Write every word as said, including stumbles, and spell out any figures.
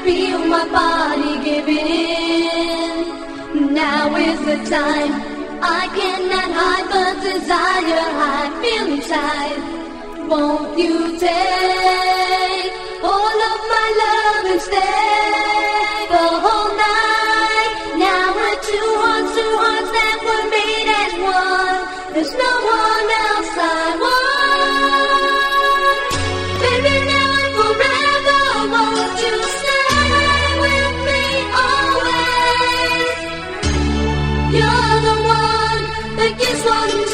feel my body giving in. Now is the time. I cannot hide the desire I feel inside. Won't you take all of my love and stay the whole night? Now we're two hearts, two hearts that were made as one. There's no one else I want. Baby, now and forever, won't you stay with me always? You're the one that gives one